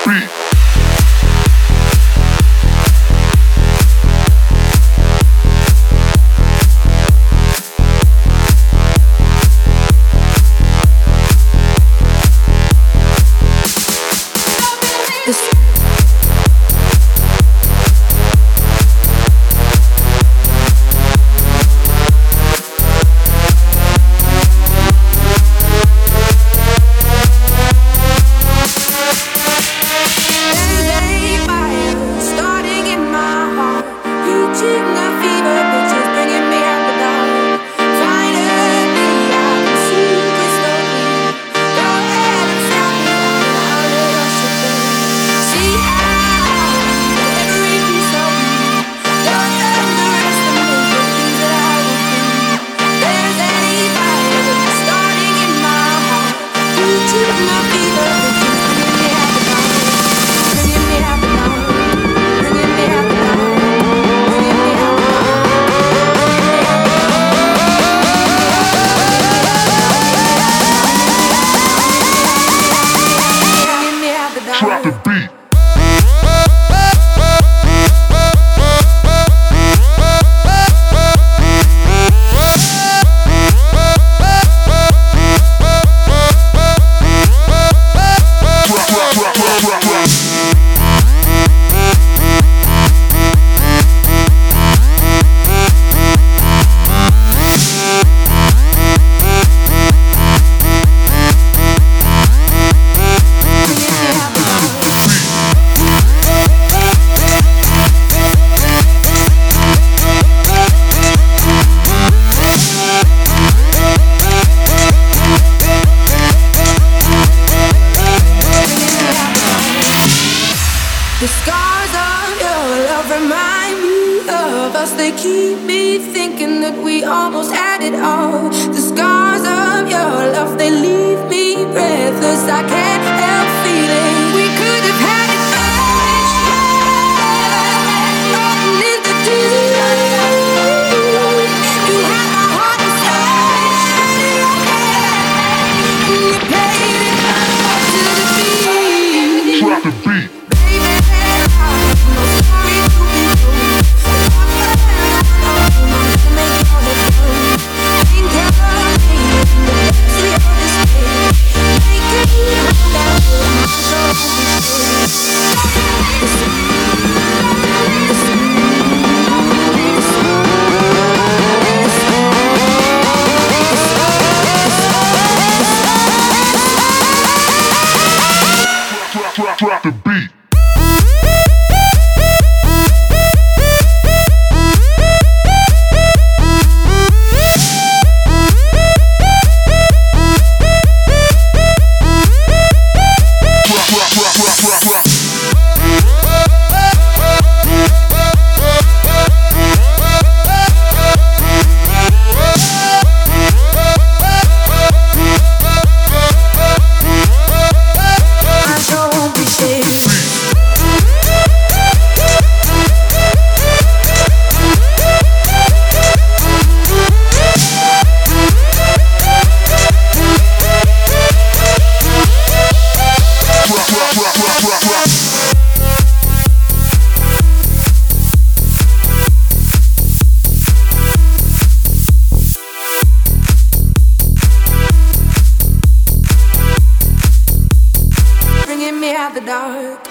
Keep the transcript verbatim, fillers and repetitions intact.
Drop the beat. The scars of your love remind me of us. They keep me thinking that we almost had it all. The scars of your love, they leave me breathless. I can't help feeling we could have had it first. Rotten in the deep. You had my heart inside. You played it to the beat. Drop the beat. Drop the beat. Bringing me out the dark.